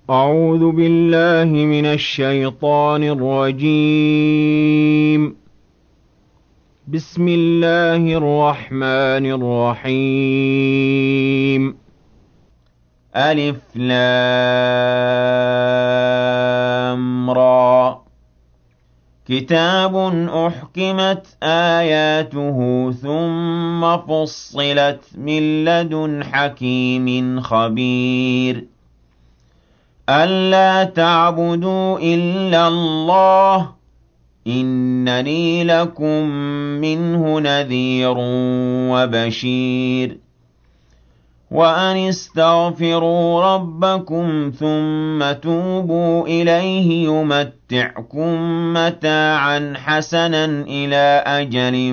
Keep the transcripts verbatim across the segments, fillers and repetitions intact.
أعوذ بالله من الشيطان الرجيم. بسم الله الرحمن الرحيم. ألف لام را. كتاب أحكمت آياته ثم فصلت من لدن حكيم خبير. ألا تعبدوا إلا الله إنني لكم منه نذير وبشير. وأن استغفروا ربكم ثم توبوا إليه يمتعكم متاعا حسنا إلى أجل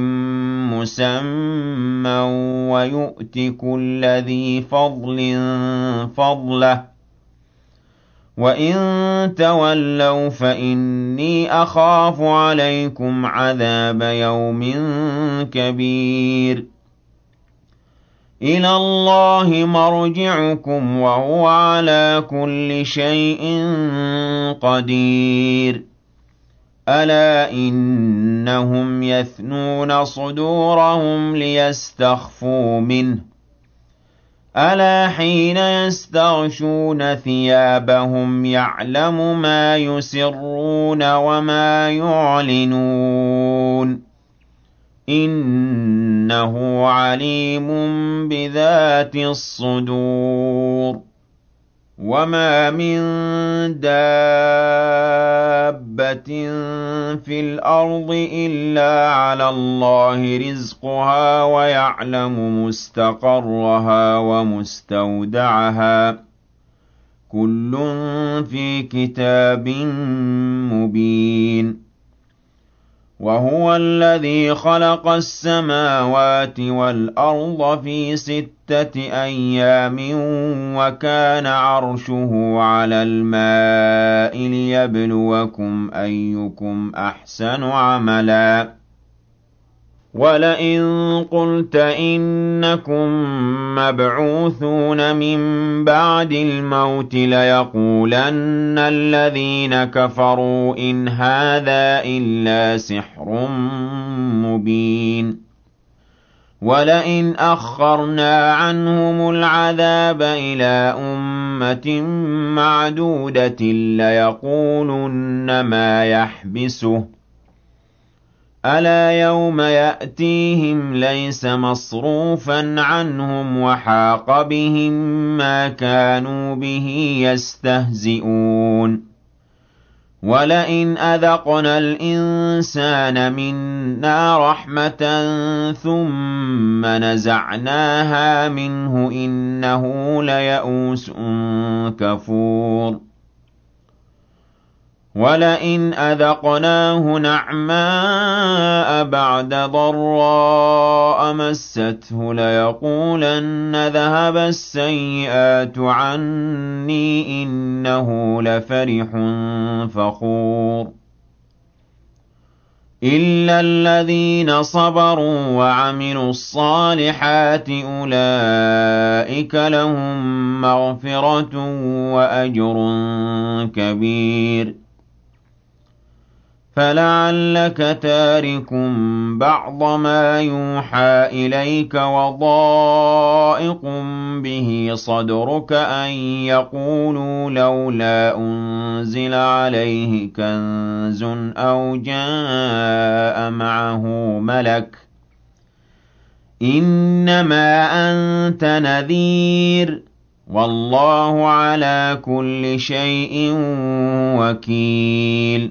مسمى ويؤت كل ذي فضل فضله وَإِن تَوَلَّوْا فَإِنِّي أَخَافُ عَلَيْكُمْ عَذَابَ يَوْمٍ كَبِيرٍ. إِلَى اللَّهِ مَرْجِعُكُمْ وَهُوَ عَلَى كُلِّ شَيْءٍ قَدِيرٌ. أَلَا إِنَّهُمْ يَثْنُونَ صُدُورَهُمْ لِيَسْتَخْفُوا مِنْهُ أَلَا حِينَ يَسْتَغْشُونَ ثِيَابَهُمْ يَعْلَمُ مَا يُسِرُّونَ وَمَا يُعْلِنُونَ إِنَّهُ عَلِيمٌ بِذَاتِ الصُّدُورِ. وَمَا مِن دَابَّةٍ فِي الْأَرْضِ إِلَّا عَلَى اللَّهِ رِزْقُهَا وَيَعْلَمُ مُسْتَقَرَّهَا وَمُسْتَوْدَعَهَا كُلٌّ فِي كِتَابٍ مُّبِينٍ. وَهُوَ الَّذِي خَلَقَ السَّمَاوَاتِ وَالْأَرْضَ فِي سِتَّةِ أَيَّامٍ وَكَانَ عَرْشُهُ عَلَى الْمَاءِ لِيَبْلُوَكُمْ أَيُّكُمْ أَحْسَنُ عَمَلًا. وَلَئِن قُلْتَ إِنَّكُم مَّبْعُوثُونَ مِن بَعْدِ الْمَوْتِ لَيَقُولَنَّ الَّذِينَ كَفَرُوا إِنْ هَٰذَا إِلَّا سِحْرٌ مُّبِينٌ. وَلَئِنْ أَخَّرْنَا عَنْهُمُ الْعَذَابَ إِلَىٰ أُمَّةٍ مَّعْدُودَةٍ لَّيَقُولُنَّ مَا يَحْبِسُهُ أَلَا يَوْمَ يَأْتِيهِمْ لَيْسَ مَصْرُوفًا عَنْهُمْ وَحَاقَ بِهِم مَّا كَانُوا بِهِ يَسْتَهْزِئُونَ. وَلَئِنْ أَذَقْنَا الْإِنسَانَ مِنَّا رَحْمَةً ثُمَّ نَزَعْنَاهَا مِنْهُ إِنَّهُ لَيَئُوسٌ كَفُورٌ. وَلَئِنْ أَذَقْنَاهُ نَعْمَاءَ بَعْدَ ضَرَّاءَ مَسَّتْهُ لَيَقُولَنَّ ذَهَبَ السَّيِّئَاتُ عَنِّي إِنَّهُ لَفَرِحٌ فَخُورٌ. إِلَّا الَّذِينَ صَبَرُوا وَعَمِلُوا الصَّالِحَاتِ أُولَٰئِكَ لَهُم مَّغْفِرَةٌ وَأَجْرٌ كَبِيرٌ. فَلَعَلَّكَ تَارِكٌ بَعْضَ مَا يُوحَىٰ إِلَيْكَ وَضَائِقٌ بِهِ صَدْرُكَ أَن يَقُولُوا لَوْلَا أُنزِلَ عَلَيْهِ كَنزٌ أَوْ جَاءَ مَعَهُ مَلَكٌ ۚ إِنَّمَا أَنتَ نَذِيرٌ وَاللَّهُ عَلَىٰ كُلِّ شَيْءٍ وَكِيلٌ.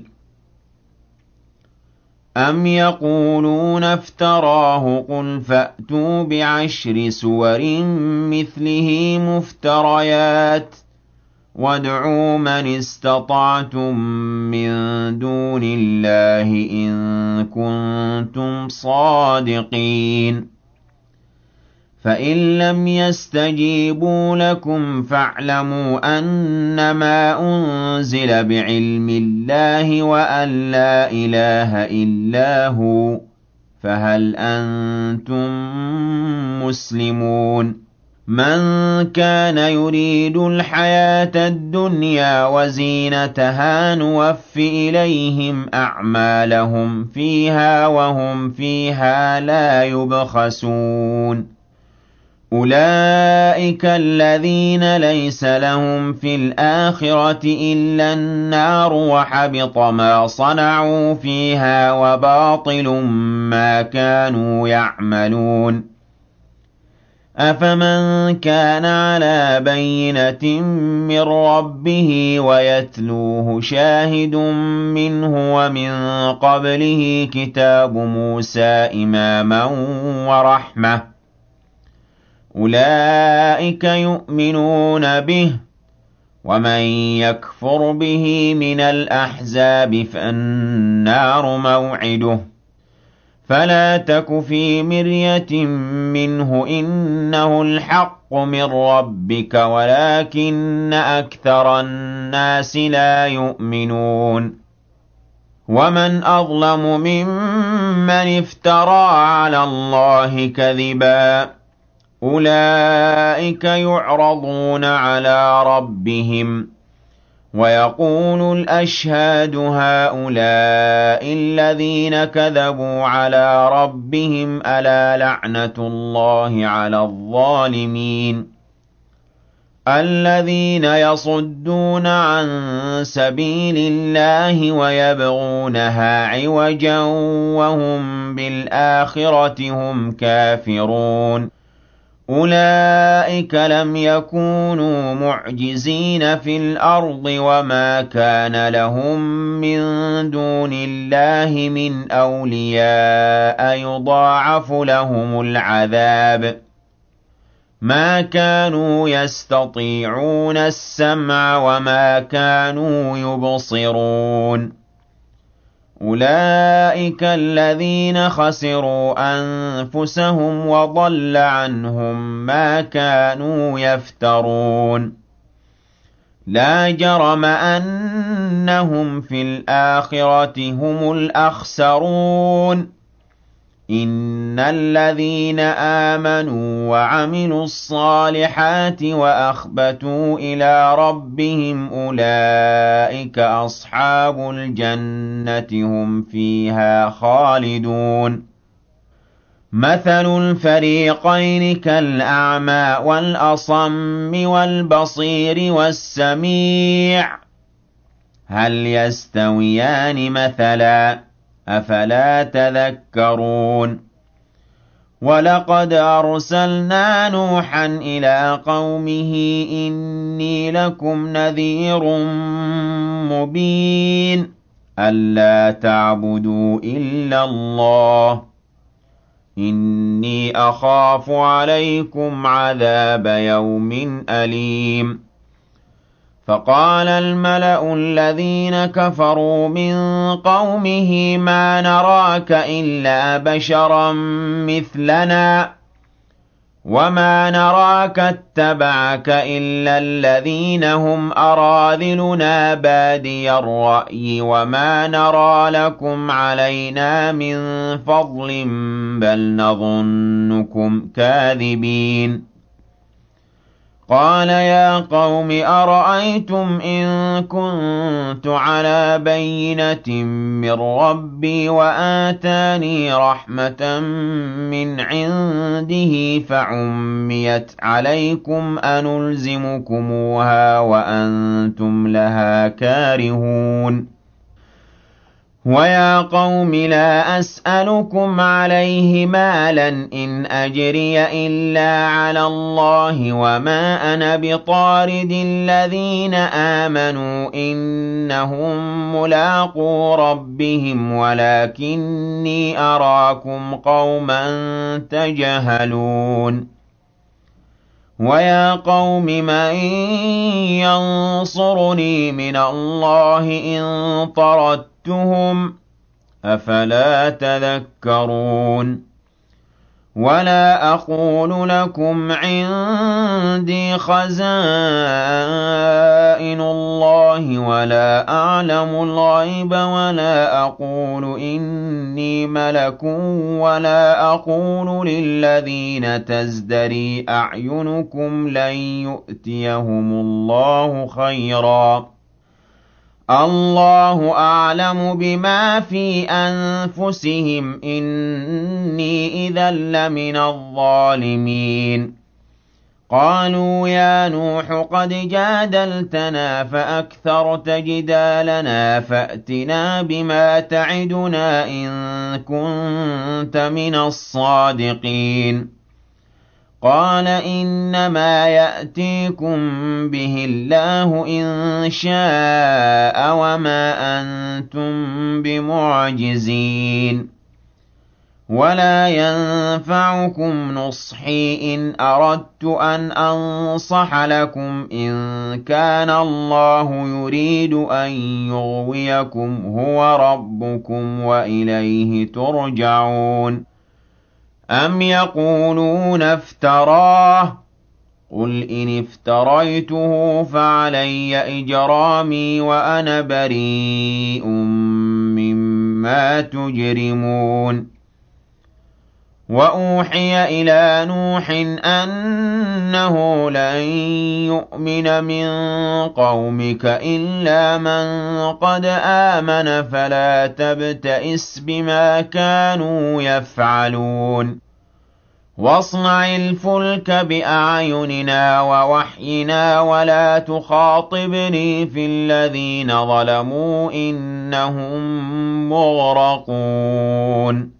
أَمْ يَقُولُونَ افْتَرَاهُ ۖ قُلْ فَأْتُوا بِعَشْرِ سُوَرٍ مِّثْلِهِ مُفْتَرَيَاتٍ وَادْعُوا مَنِ اسْتَطَعْتُم مِّن دُونِ اللَّهِ إِن كُنتُمْ صَادِقِينَ. فَإِن لَّمْ يَسْتَجِيبُوا لَكُمْ فَاعْلَمُوا أَنَّمَا أُنزِلَ بِعِلْمِ اللَّهِ وَأَن لَّا إِلَٰهَ إِلَّا هُوَ، فَهَلْ أَنتُم مُّسْلِمُونَ؟ مَن كَانَ يُرِيدُ الْحَيَاةَ الدُّنْيَا وَزِينَتَهَا نُوَفِّ إِلَيْهِمْ أَعْمَالَهُمْ فِيهَا وَهُمْ فِيهَا لَا يُبْخَسُونَ أُولَٰئِكَ الَّذِينَ لَيْسَ لَهُمْ فِي الْآخِرَةِ إِلَّا النَّارُ وَحَبِطَ مَا صَنَعُوا فِيهَا وَبَاطِلٌ مَّا كَانُوا يَعْمَلُونَ أَفَمَن كَانَ عَلَىٰ بَيِّنَةٍ مِّن رَّبِّهِ وَيَتْلُوهُ شَاهِدٌ مِّنْهُ وَمِن قَبْلِهِ كِتَابُ مُوسَىٰ إِمَامًا وَرَحْمَةً ۚ أُولَٰئِكَ يُؤْمِنُونَ بِهِ ۚ وَمَن يَكْفُرْ بِهِ مِنَ الْأَحْزَابِ فَالنَّارُ مَوْعِدُهُ ۚ فَلَا تَكُ فِي مِرْيَةٍ مِّنْهُ ۚ إِنَّهُ الْحَقُّ مِن رَّبِّكَ وَلَٰكِنَّ أَكْثَرَ النَّاسِ لَا يُؤْمِنُونَ وَمَنْ أَظْلَمُ مِمَّنِ افْتَرَىٰ عَلَى اللَّهِ كَذِبًا ۚ أُولَٰئِكَ يُعْرَضُونَ عَلَىٰ رَبِّهِمْ وَيَقُولُ الْأَشْهَادُ هَٰؤُلَاءِ الَّذِينَ كَذَبُوا عَلَىٰ رَبِّهِمْ ۚ أَلَا لَعْنَةُ اللَّهِ عَلَى الظَّالِمِينَ الَّذِينَ يَصُدُّونَ عَن سَبِيلِ اللَّهِ وَيَبْغُونَهَا عِوَجًا وَهُم بِالْآخِرَةِ هُمْ كَافِرُونَ أُولَٰئِكَ لَمْ يَكُونُوا مُعْجِزِينَ فِي الْأَرْضِ وَمَا كَانَ لَهُم مِّن دُونِ اللَّهِ مِنْ أَوْلِيَاءَ يُضَاعَفُ لَهُمُ الْعَذَابُ ۚ مَا كَانُوا يَسْتَطِيعُونَ السَّمْعَ وَمَا كَانُوا يُبْصِرُونَ أُولَٰئِكَ الَّذِينَ خَسِرُوا أَنفُسَهُمْ وَضَلَّ عَنْهُم مَّا كَانُوا يَفْتَرُونَ لَا جَرَمَ أَنَّهُمْ فِي الْآخِرَةِ هُمُ الْأَخْسَرُونَ إِنَّ الَّذِينَ آمَنُوا وَعَمِلُوا الصَّالِحَاتِ وَأَخْبَتُوا إِلَىٰ رَبِّهِمْ أُولَٰئِكَ أَصْحَابُ الْجَنَّةِ هُمْ فِيهَا خَالِدُونَ مَثَلُ الْفَرِيقَيْنِ كَالْأَعْمَىٰ وَالْأَصَمِّ وَالْبَصِيرِ وَالسَّمِيعِ ۚ هَلْ يَسْتَوِيَانِ مَثَلًا ۚ أَفَلَا تَذَكَّرُونَ وَلَقَدْ أَرْسَلْنَا نُوحًا إِلَىٰ قَوْمِهِ إِنِّي لَكُمْ نَذِيرٌ مُّبِينٌ أَلَّا تَعْبُدُوا إِلَّا اللَّهَ إِنِّي أَخَافُ عَلَيْكُمْ عَذَابَ يَوْمٍ أَلِيمٍ فَقَالَ الْمَلَأُ الَّذِينَ كَفَرُوا مِن قَوْمِهِ مَا نَرَاكَ إِلَّا بَشَرًا مِّثْلَنَا وَمَا نَرَاكَ اتَّبَعَكَ إِلَّا الَّذِينَ هُمْ أَرَاذِلُنَا بَادِيَ الرَّأْيِ وَمَا نَرَىٰ لَكُمْ عَلَيْنَا مِن فَضْلٍ بَلْ نَظُنُّكُمْ كَاذِبِينَ قَالَ يَا قَوْمِ أَرَأَيْتُمْ إِن كُنتُ عَلَىٰ بَيِّنَةٍ مِّن رَّبِّي وَآتَانِي رَحْمَةً مِّنْ عِندِهِ فَعُمِّيَتْ عَلَيْكُمْ أَنُلْزِمُكُمُوهَا وَأَنتُمْ لَهَا كَارِهُونَ وَيَا قَوْمِ لَا أَسْأَلُكُمْ عَلَيْهِ مَالًا ۖ إِنْ أَجْرِيَ إِلَّا عَلَى اللَّهِ وَمَا أَنَا بِطَارِدِ الَّذِينَ آمَنُوا ۚ إِنَّهُم مُّلَاقُو رَبِّهِمْ وَلَٰكِنِّي أَرَاكُمْ قَوْمًا تَجْهَلُونَ وَيَا قَوْمِ مَن يَنصُرُنِي مِنَ اللَّهِ إِن طَرَدتُّهُمْ ۚ أَفَلَا تَذَكَّرُونَ وَلَا أَقُولُ لَكُمْ عِندِي خَزَائِنُ اللَّهِ اللَّهِ وَلَا أَعْلَمُ الْغَيْبَ وَلَا أَقُولُ إِنِّي مَلَكٌ وَلَا أَقُولُ لِلَّذِينَ تَزْدَرِي أَعْيُنُكُمْ لَن يُؤْتِيَهُمُ اللَّهُ خَيْرًا اللَّهُ أَعْلَمُ بِمَا فِي أَنفُسِهِمْ إِنِّي إِذًا لَّمِنَ الظَّالِمِينَ قالوا يا نوح قد جادلتنا فأكثرت جدالنا فأتنا بما تعدنا إن كنت من الصادقين قال إنما يأتيكم به الله إن شاء وما أنتم بمعجزين ولا ينفعكم نصحي إن أردت أن أنصح لكم إن كان الله يريد أن يغويكم هو ربكم وإليه ترجعون أم يقولون افتراه قل إن افتريته فعلي إجرامي وأنا بريء مما تجرمون وأوحي إلى نوح أنه لن يؤمن من قومك إلا من قد آمن فلا تبتئس بما كانوا يفعلون واصنع الفلك بأعيننا ووحينا ولا تخاطبني في الذين ظلموا إنهم مغرقون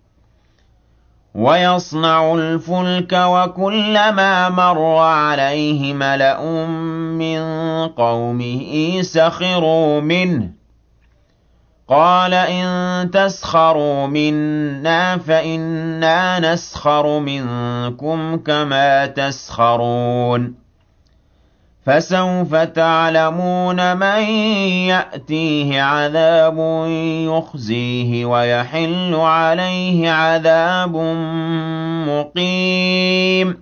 ويصنع الفلك وكلما مر عليه ملأ من قومه سخروا منه قال إن تسخروا منا فإنا نسخر منكم كما تسخرون فسوف تعلمون من يأتيه عذاب يخزيه ويحل عليه عذاب مقيم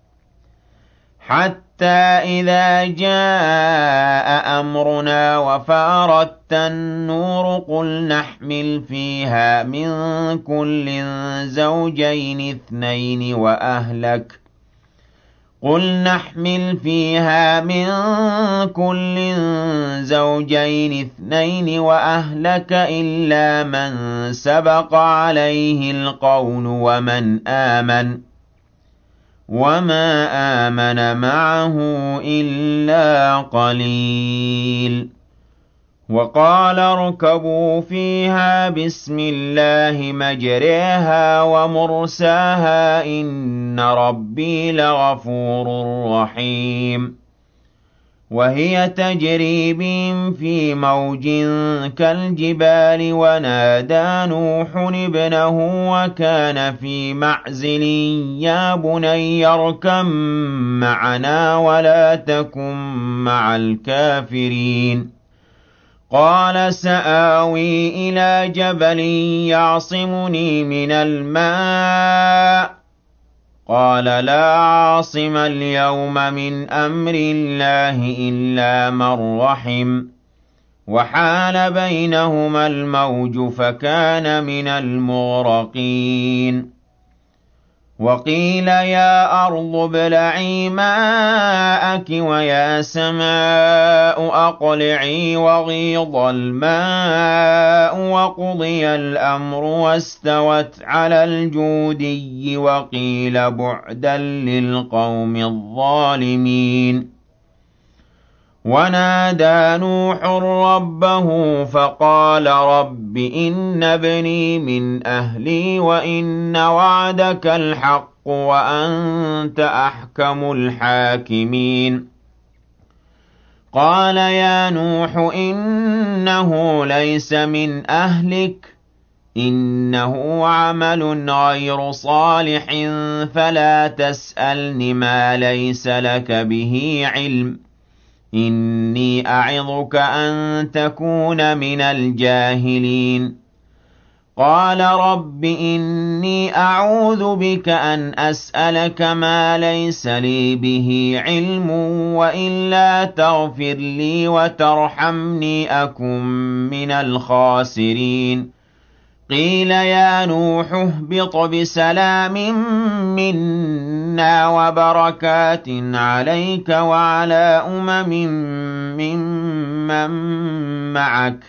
حتى إذا جاء أمرنا وفارت النور قل نحمل فيها من كل زوجين اثنين وأهلك قل نحمل فيها من كل زوجين اثنين وأهلك إلا من سبق عليه القول ومن آمن وما آمن معه إلا قليل وقال اركبوا فيها بسم الله مجريها ومرساها إن ربي لغفور رحيم وهي تجري بهم في موج كالجبال ونادى نوح ابنه وكان في معزل يا بني اركب معنا ولا تكن مع الكافرين قال سآوي إلى جبل يعصمني من الماء قال لا عاصم اليوم من أمر الله إلا من رحم وحال بينهما الموج فكان من المغرقين وقيل يا أرض ابلعي ماءك ويا سماء أقلعي وغيض الماء وقضي الأمر واستوت على الجودي وقيل بعدا للقوم الظالمين ونادى نوح ربه فقال رب إن ابني من أهلي وإن وعدك الحق وأنت أحكم الحاكمين قال يا نوح إنه ليس من أهلك إنه عمل غير صالح فلا تسألني ما ليس لك به علم إني أعظك أن تكون من الجاهلين قال رب إني أعوذ بك أن أسألك ما ليس لي به علم وإلا تغفر لي وترحمني أكن من الخاسرين قيل يا نوح اهبط بسلام منا وبركات عليك وعلى أمم ممن معك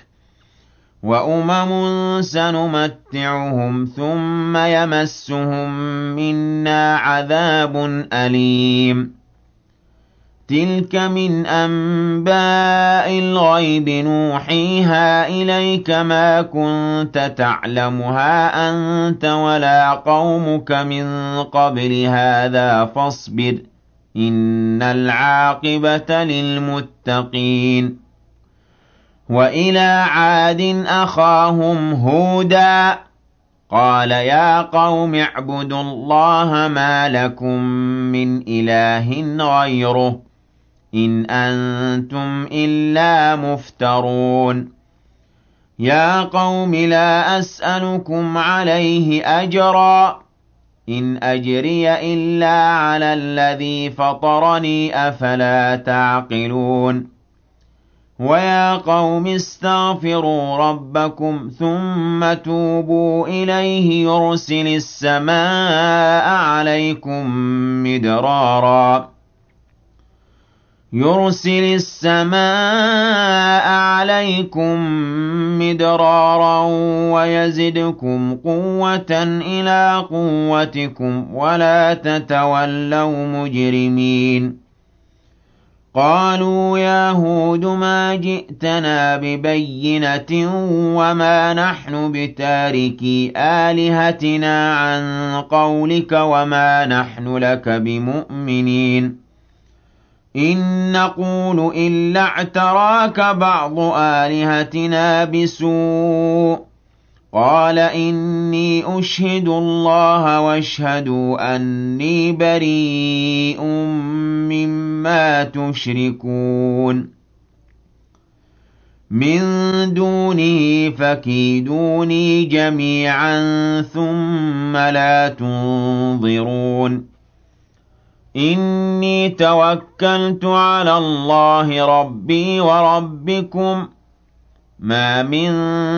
وأمم سنمتعهم ثم يمسهم منا عذاب أليم تلك من أنباء الغيب نوحيها إليك ما كنت تعلمها أنت ولا قومك من قبل هذا فاصبر إن العاقبة للمتقين وإلى عاد أخاهم هودا قال يا قوم اعبدوا الله ما لكم من إله غيره إن أنتم إلا مفترون يا قوم لا أسألكم عليه أجرا إن أجري إلا على الذي فطرني أفلا تعقلون ويا قوم استغفروا ربكم ثم توبوا إليه يرسل السماء عليكم مدرارا يرسل السماء عليكم مدرارا ويزدكم قوة إلى قوتكم ولا تتولوا مجرمين قالوا يا هود ما جئتنا ببينة وما نحن بتاركي آلهتنا عن قولك وما نحن لك بمؤمنين إن نقول إلا اعتراك بعض آلهتنا بسوء قال إني أشهد الله واشهدوا أني بريء مما تشركون من دونه فكيدوني جميعا ثم لا تنظرون إني توكلت على الله ربي وربكم ما من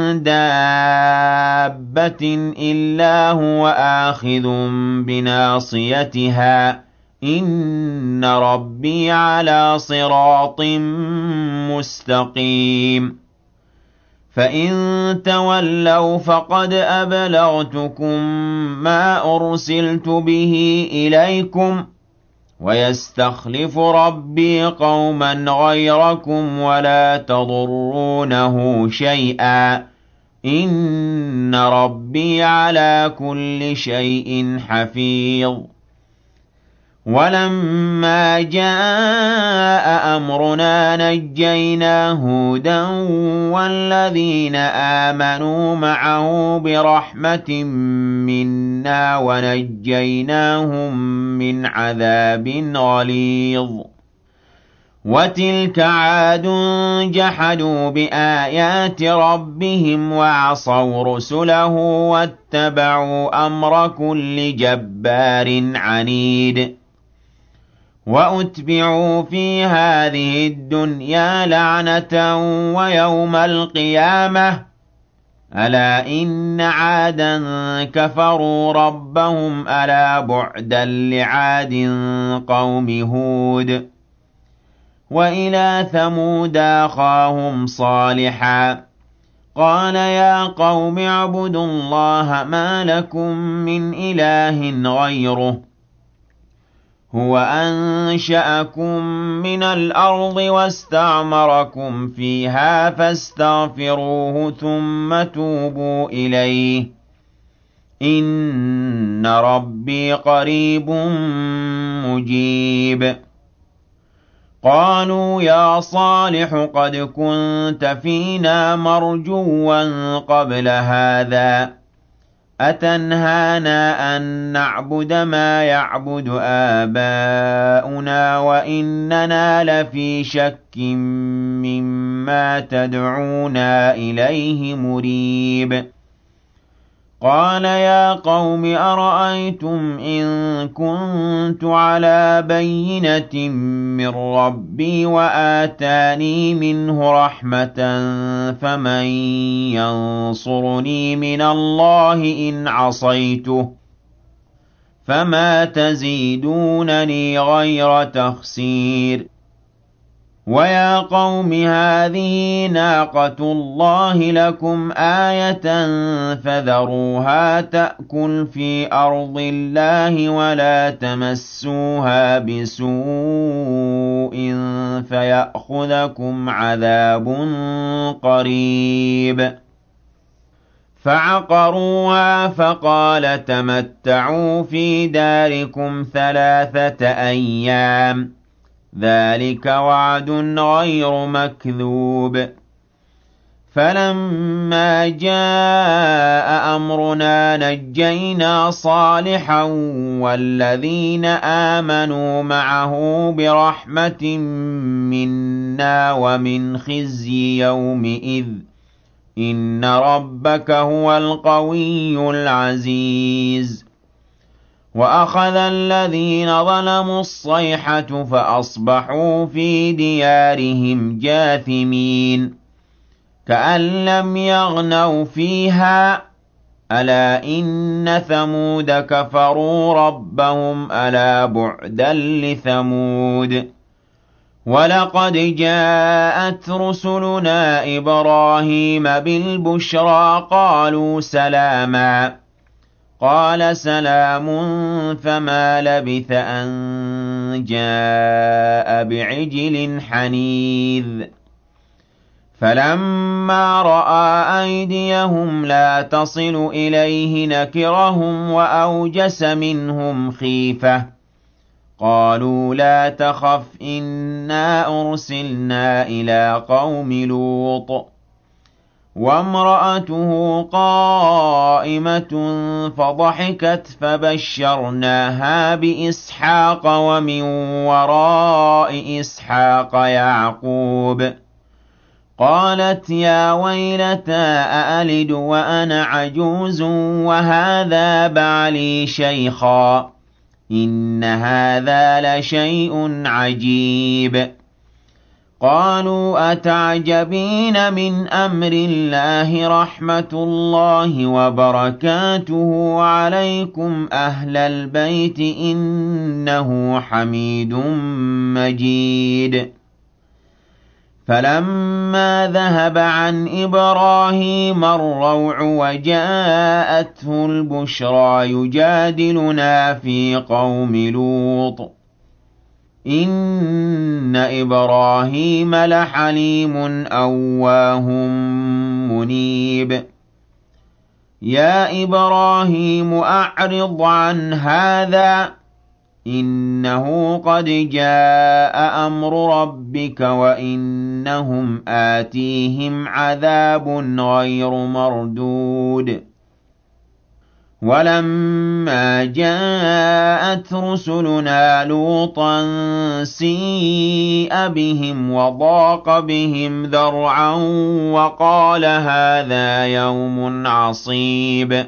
دابة إلا هو آخذ بناصيتها إن ربي على صراط مستقيم فإن تولوا فقد أبلغتكم ما أرسلت به إليكم ويستخلف ربي قوما غيركم ولا تضرونه شيئا إن ربي على كل شيء حفيظ ولما جاء أمرنا نجينا هودا والذين آمنوا معه برحمة منا ونجيناهم من عذاب غليظ وتلك عاد جحدوا بآيات ربهم وعصوا رسله واتبعوا أمر كل جبار عنيد وأتبعوا في هذه الدنيا لعنة ويوم القيامة ألا إن عادا كفروا ربهم ألا بعدا لعاد قوم هود وإلى ثمود أخاهم صالحا قال يا قوم اعبدوا الله ما لكم من إله غيره هو أنشأكم من الأرض واستعمركم فيها فاستغفروه ثم توبوا إليه إن ربي قريب مجيب قالوا يا صالح قد كنت فينا مرجوا قبل هذا أتنهانا أن نعبد ما يعبد آباؤنا وإننا لفي شك مما تدعونا إليه مريب قال يا قوم أرأيتم إن كنت على بينة من ربي وآتاني منه رحمة فمن ينصرني من الله إن عصيته فما تزيدونني غير تخسير ويا قوم هذه ناقة الله لكم آية فذروها تأكل في أرض الله ولا تمسوها بسوء فيأخذكم عذاب قريب فعقروها فقال تمتعوا في داركم ثلاثة أيام ذلك وعد غير مكذوب فلما جاء أمرنا نجينا صالحا والذين آمنوا معه برحمة منا ومن خزي يومئذ إن ربك هو القوي العزيز وأخذ الذين ظلموا الصيحة فأصبحوا في ديارهم جاثمين كأن لم يغنوا فيها ألا إن ثمود كفروا ربهم ألا بعدا لثمود ولقد جاءت رسلنا إبراهيم بالبشرى قالوا سلاما قال سلام فما لبث أن جاء بعجل حنيذ فلما رأى أيديهم لا تصل إليه نكرهم وأوجس منهم خيفة قالوا لا تخف إنا أرسلنا إلى قوم لوط وامرأته قائمة فضحكت فبشرناها بإسحاق ومن وراء إسحاق يعقوب قالت يا ويلتى أألد وأنا عجوز وهذا بعلي شيخا إن هذا لشيء عجيب قالوا أتعجبين من أمر الله رحمة الله وبركاته عليكم أهل البيت إنه حميد مجيد فلما ذهب عن إبراهيم الروع وجاءته البشرى يجادلنا في قوم لوط إن إبراهيم لحليم أواه منيب يا إبراهيم أعرض عن هذا إنه قد جاء أمر ربك وإنهم آتيهم عذاب غير مردود ولما جاءت رسلنا لوطا سيء بهم وضاق بهم ذرعا وقال هذا يوم عصيب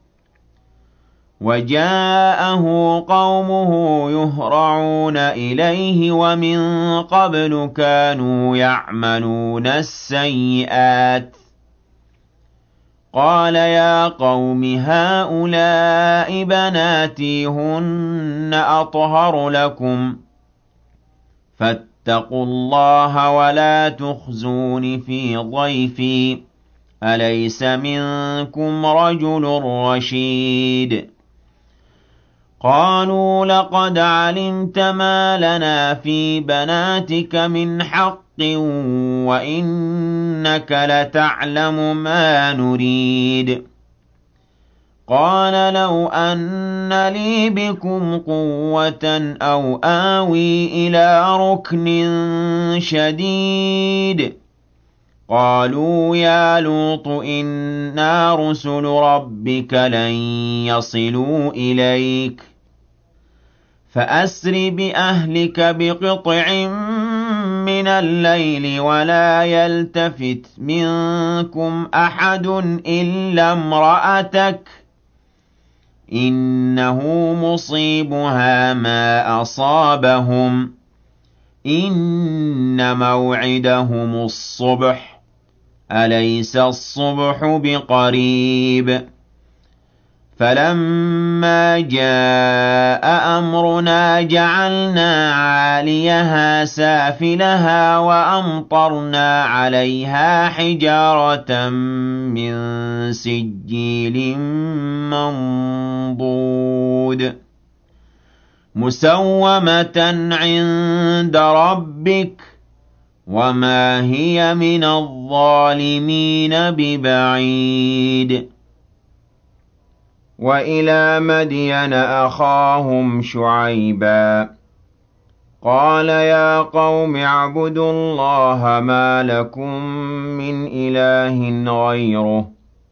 وجاءه قومه يهرعون إليه ومن قبل كانوا يعملون السيئات قال يا قوم هؤلاء بناتي هن أطهر لكم فاتقوا الله ولا تخزون في ضيفي أليس منكم رجل رشيد قالوا لقد علمت ما لنا في بناتك من حق وإنك لتعلم ما نريد قال لو أن لي بكم قوة أو آوي إلى ركن شديد قالوا يا لوط إنا رسل ربك لن يصلوا إليك فأسر بأهلك بقطع من مِنَ اللَّيْلِ وَلَا يَلْتَفِتْ مِنكُمْ أَحَدٌ إِلَّا امْرَأَتَكَ إِنَّهُ مُصِيبُهَا مَا أَصَابَهُمْ ۚ إِنَّ مَوْعِدَهُمُ الصُّبْحُ ۚ أَلَيْسَ الصُّبْحُ بِقَرِيبٍ فَلَمَّا جَاءَ أَمْرُنَا جَعَلْنَا عَالِيَهَا سَافِلَهَا وَأَمْطَرْنَا عَلَيْهَا حِجَارَةً مِّن سِجِّيلٍ مَّنضُودٍ مُّسَوَّمَةً عِندَ رَبِّكَ ۖ وَمَا هِيَ مِنَ الظَّالِمِينَ بِبَعِيدٍ وَإِلَىٰ مَدْيَنَ أَخَاهُمْ شُعَيْبًا قَالَ يَا قَوْمِ اعْبُدُوا اللَّهَ مَا لَكُم مِّنْ إِلَٰهٍ غَيْرُهُ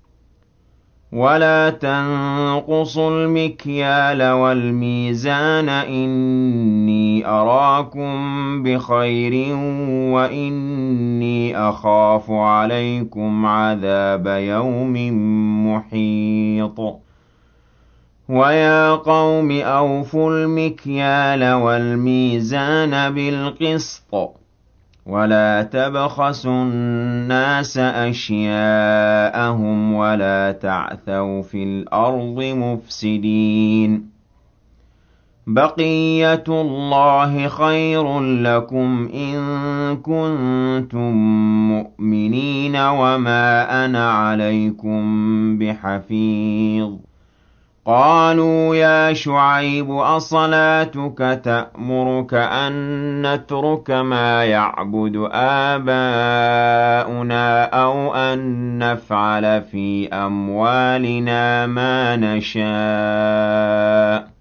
وَلَا تَنقُصُوا الْمِكْيَالَ وَالْمِيزَانَ إِنِّي أَرَاكُم بِخَيْرٍ وَإِنِّي أَخَافُ عَلَيْكُمْ عَذَابَ يَوْمٍ مُّحِيطٍ وَيَا قَوْمِ أَوْفُوا الْمِكْيَالَ وَالْمِيزَانَ بِالْقِسْطِ وَلَا تَبْخَسُوا النَّاسَ أَشْيَاءَهُمْ وَلَا تَعْثَوْا فِي الْأَرْضِ مُفْسِدِينَ بَقِيَّةُ اللَّهِ خَيْرٌ لَّكُمْ إِن كُنتُم مُّؤْمِنِينَ وَمَا أَنَا عَلَيْكُم بِحَفِيظٍ قَالُوا يَا شُعَيْبُ أَصَلَاتُكَ تَأْمُرُكَ أَن نَّتْرُكَ مَا يَعْبُدُ آبَاؤُنَا أَوْ أَن نَّفْعَلَ فِي أَمْوَالِنَا مَا نَشَاءُ ۖ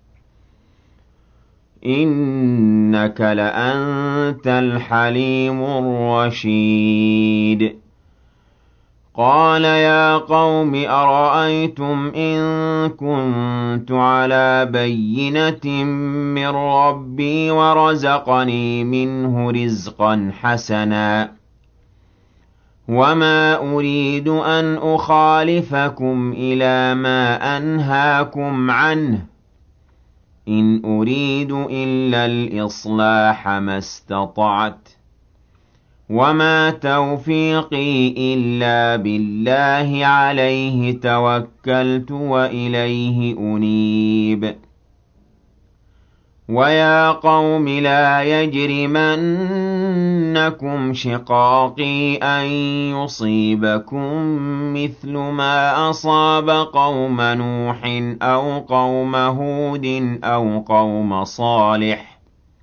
إِنَّكَ لَأَنتَ الْحَلِيمُ الرَّشِيدُ قَالَ يَا قَوْمِ أَرَأَيْتُمْ إِن كُنتُ عَلَىٰ بَيِّنَةٍ مِّن رَّبِّي وَرَزَقَنِي مِنْهُ رِزْقًا حَسَنًا وَمَا أُرِيدُ أَنْ أُخَالِفَكُمْ إِلَىٰ مَا أَنْهَاكُمْ عَنْهُ ۚ إِنْ أُرِيدُ إِلَّا الْإِصْلَاحَ مَا اسْتَطَعْتُ ۚ وَمَا تَوْفِيقِي إِلَّا بِاللَّهِ عَلَيْهِ تَوَكَّلْتُ وَإِلَيْهِ أُنِيبُ وَيَا قَوْمِ لَا يَجْرِمَنَّكُمْ شِقَاقِي أَن يُصِيبَكُم مِّثْلُ مَا أَصَابَ قَوْمَ نُوحٍ أَوْ قَوْمَ هُودٍ أَوْ قَوْمَ صَالِحٍ ۚ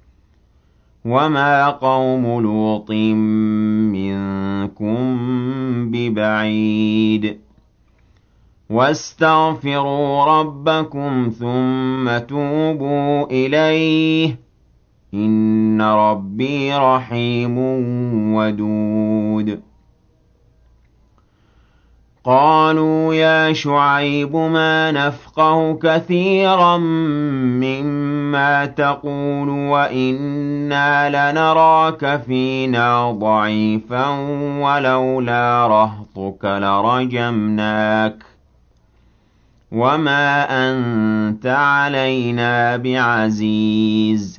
وَمَا قَوْمُ لُوطٍ مِّنكُم بِبَعِيدٍ وَاسْتَغْفِرُوا رَبَّكُمْ ثُمَّ تُوبُوا إِلَيْهِ ۚ إِنَّ رَبِّي رَحِيمٌ وَدُودٌ قَالُوا يَا شُعَيْبُ مَا نَفْقَهُ كَثِيرًا مِّمَّا تَقُولُ وَإِنَّا لَنَرَاكَ فِينَا ضَعِيفًا وَلَوْلَا رَهْطُكَ لَرَجَمْنَاكَ ۖ وَمَا أَنتَ عَلَيْنَا بِعَزِيزٍ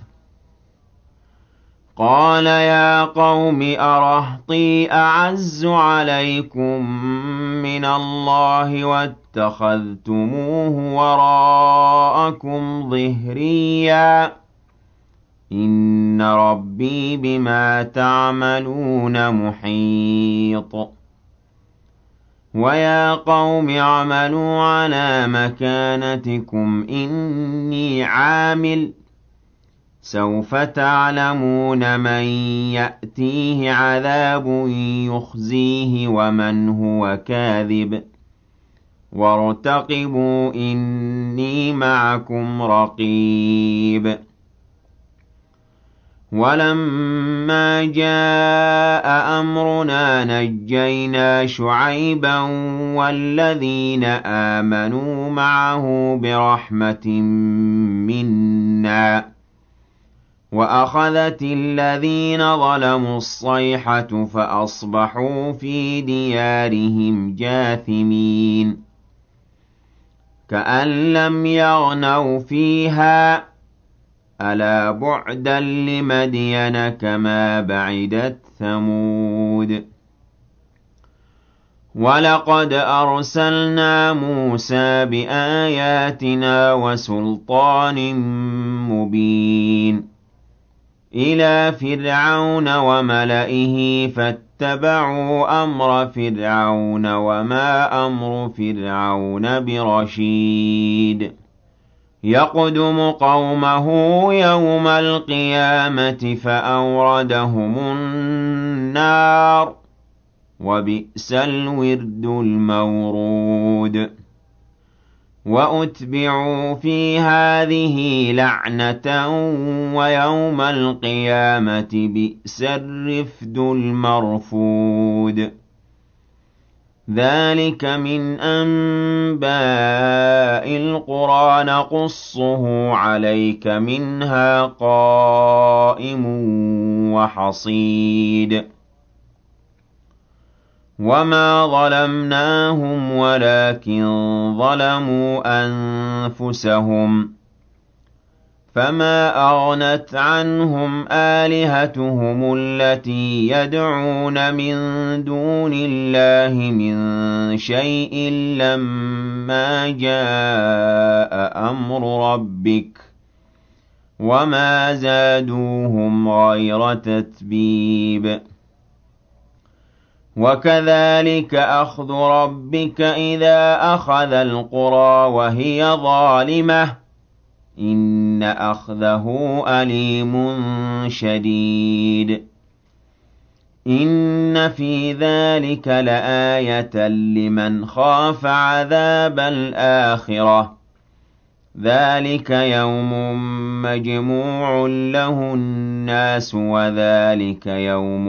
قَالَ يَا قَوْمِ أَرَهْطِي أَعَزُّ عَلَيْكُم مِّنَ اللَّهِ وَاتَّخَذْتُمُوهُ وَرَاءَكُمْ ظِهْرِيًّا ۖ إِنَّ رَبِّي بِمَا تَعْمَلُونَ مُحِيطٌ وَيَا قَوْمِ اعْمَلُوا عَلَىٰ مَكَانَتِكُمْ إِنِّي عَامِلٌ ۖ سَوْفَ تَعْلَمُونَ مَن يَأْتِيهِ عَذَابٌ يُخْزِيهِ وَمَنْ هُوَ كَاذِبٌ ۖ وَارْتَقِبُوا إِنِّي مَعَكُمْ رَقِيبٌ وَلَمَّا جَاءَ أَمْرُنَا نَجَّيْنَا شُعَيْبًا وَالَّذِينَ آمَنُوا مَعَهُ بِرَحْمَةٍ مِّنَّا ۖ وَأَخَذَتِ الَّذِينَ ظَلَمُوا الصَّيْحَةُ فَأَصْبَحُوا فِي دِيَارِهِمْ جَاثِمِينَ كَأَن لَّمْ يَغْنَوْا فِيهَا ۗ أَلَا بُعْدًا لِّمَدْيَنَ كَمَا بَعِدَتْ ثَمُودُ وَلَقَدْ أَرْسَلْنَا مُوسَىٰ بِآيَاتِنَا وَسُلْطَانٍ مُّبِينٍ إِلَىٰ فِرْعَوْنَ وَمَلَئِهِ فَاتَّبَعُوا أَمْرَ فِرْعَوْنَ وَمَا أَمْرُ فِرْعَوْنَ بِرَشِيدٍ يَقْدُمُ قَوْمَهُ يَوْمَ الْقِيَامَةِ فَأَوْرَدَهُمُ النَّارَ ۖ وَبِئْسَ الْوِرْدُ الْمَوْرُودُ وَأُتْبِعُوا فِي هَٰذِهِ لَعْنَةً وَيَوْمَ الْقِيَامَةِ بِئْسَ الرِّفْدُ الْمَرْفُودُ ذَٰلِكَ مِنْ أَنبَاءِ الْقُرَىٰ نَقُصُّهُ عَلَيْكَ ۖ مِنْهَا قَائِمٌ وَحَصِيدٌ وَمَا ظَلَمْنَاهُمْ وَلَٰكِن ظَلَمُوا أَنفُسَهُمْ ۖ فَمَا أَغْنَتْ عَنْهُمْ آلِهَتُهُمُ الَّتِي يَدْعُونَ مِن دُونِ اللَّهِ مِن شَيْءٍ لَّمَّا جَاءَ أَمْرُ رَبِّكَ ۖ وَمَا زَادُوهُمْ غَيْرَ تَتْبِيبٍ وَكَذَٰلِكَ أَخْذُ رَبِّكَ إِذَا أَخَذَ الْقُرَىٰ وَهِيَ ظَالِمَةٌ ۚ إِنَّ أَخْذَهُ أَلِيمٌ شَدِيدٌ إِنَّ فِي ذَٰلِكَ لَآيَةً لِّمَنْ خَافَ عَذَابَ الْآخِرَةِ ۚ ذَٰلِكَ يَوْمٌ مَّجْمُوعٌ لَّهُ النَّاسُ وَذَٰلِكَ يَوْمٌ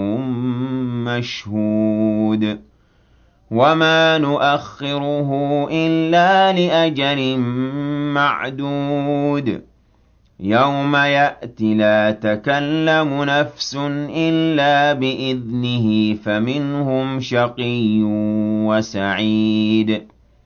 مَّشْهُودٌ وَمَا نُؤَخِّرُهُ إِلَّا لِأَجَلٍ مَّعْدُودٍ يَوْمَ يَأْتِ لَا تَكَلَّمُ نَفْسٌ إِلَّا بِإِذْنِهِ فَمِنْهُمْ شَقِيٌّ وَسَعِيدٌ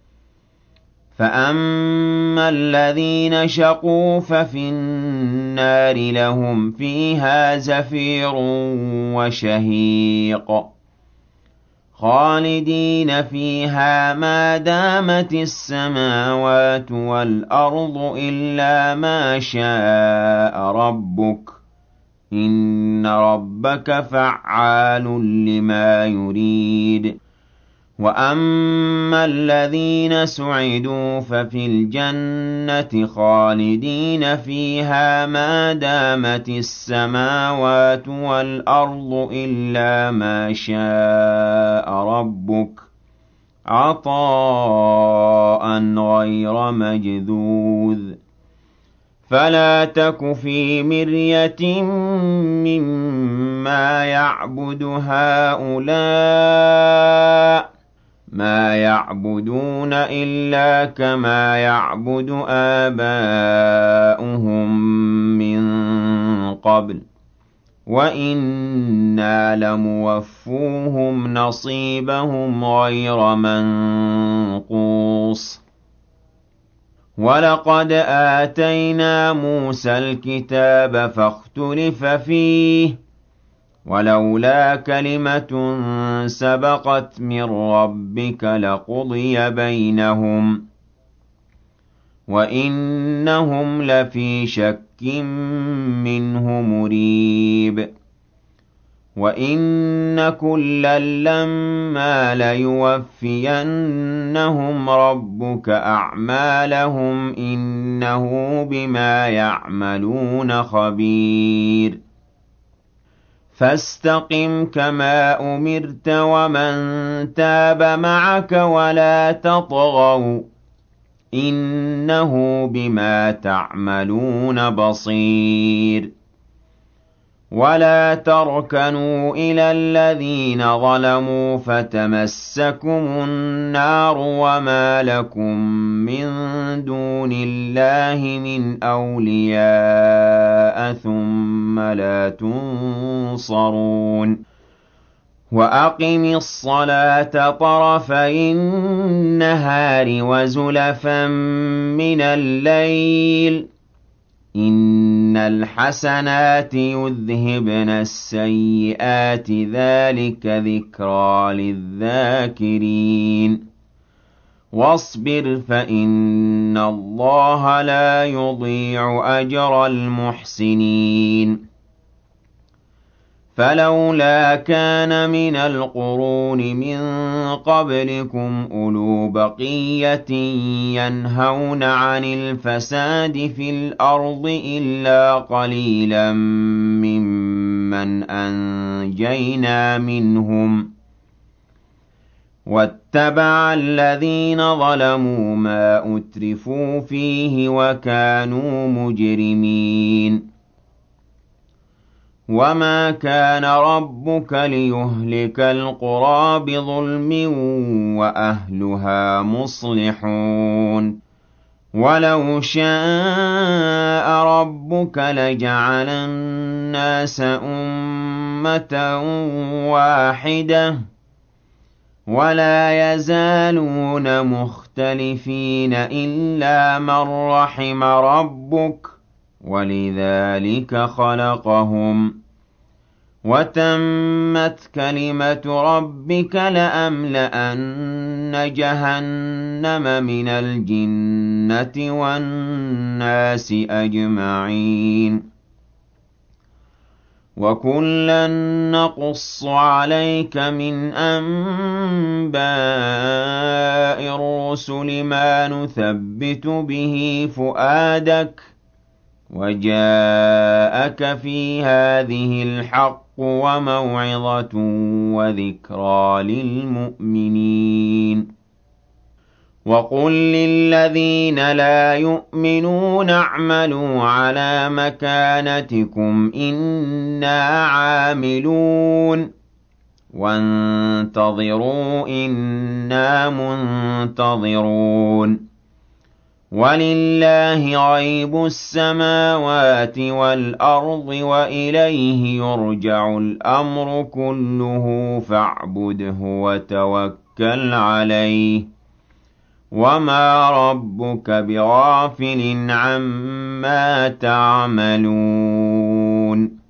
فَأَمَّا الَّذِينَ شَقُوا فَفِي النَّارِ لَهُمْ فِيهَا زَفِيرٌ وَشَهِيقٌ خَالِدِينَ فِيهَا مَا دَامَتِ السَّمَاوَاتُ وَالْأَرْضُ إِلَّا مَا شَاءَ رَبُّكَ ۚ إِنَّ رَبَّكَ فَعَّالٌ لِّمَا يُرِيدُ وَأَمَّا الَّذِينَ سُعِدُوا فَفِي الْجَنَّةِ خَالِدِينَ فِيهَا مَا دَامَتِ السَّمَاوَاتُ وَالْأَرْضُ إِلَّا مَا شَاءَ رَبُّكَ ۖ عَطَاءً غَيْرَ مَجْذُوذٍ فَلَا تَكُ فِي مِرْيَةٍ مِّمَّا يَعْبُدُ هَٰؤُلَاءِ ۚ مَا يَعْبُدُونَ إِلَّا كَمَا يَعْبُدُ آبَاؤُهُم مِّن قَبْلُ ۚ وَإِنَّا لَمُوَفُّوهُمْ نَصِيبَهُمْ غَيْرَ مَنقُوصٍ وَلَقَدْ آتَيْنَا مُوسَى الْكِتَابَ فَاخْتُلِفَ فِيهِ ۚ وَلَوْلَا كَلِمَةٌ سَبَقَتْ مِن رَّبِّكَ لَقُضِيَ بَيْنَهُمْ ۚ وَإِنَّهُمْ لَفِي شَكٍّ مِّنْهُ مُرِيبٍ وَإِنَّ كُلًّا لَّمَّا لَيُوَفِّيَنَّهُمْ رَبُّكَ أَعْمَالَهُمْ ۚ إِنَّهُ بِمَا يَعْمَلُونَ خَبِيرٌ فَاسْتَقِمْ كَمَا أُمِرْتَ وَمَن تَابَ مَعَكَ وَلَا تَطْغَوْا ۚ إِنَّهُ بِمَا تَعْمَلُونَ بَصِيرٌ ولا تركنوا إلى الذين ظلموا فتمسكم النار وما لكم من دون الله من أولياء ثم لا تنصرون وأقم الصلاة طرفي النهار وزلفا من الليل إن الحسنات يذهبن السيئات ذلك ذكرى للذاكرين واصبر فإن الله لا يضيع أجر المحسنين فلولا كان من القرون من قبلكم أولو بقية ينهون عن الفساد في الأرض إلا قليلا ممن أنجينا منهم واتبع الذين ظلموا ما أترفوا فيه وكانوا مجرمين وما كان ربك ليهلك القرى بظلم وأهلها مصلحون ولو شاء ربك لجعل الناس أمة واحدة ولا يزالون مختلفين إلا من رحم ربك ولذلك خلقهم وتمت كلمة ربك لأملأن جهنم من الجنة والناس أجمعين وكلا نقص عليك من أنباء الرسل ما نثبت به فؤادك وجاءك في هذه الحق وموعظة وذكرى للمؤمنين وقل للذين لا يؤمنون اعملوا على مكانتكم إنا عاملون وانتظروا إنا منتظرون ولله غيب السماوات والأرض وإليه يرجع الأمر كله فاعبده وتوكل عليه وما ربك بغافل عما تعملون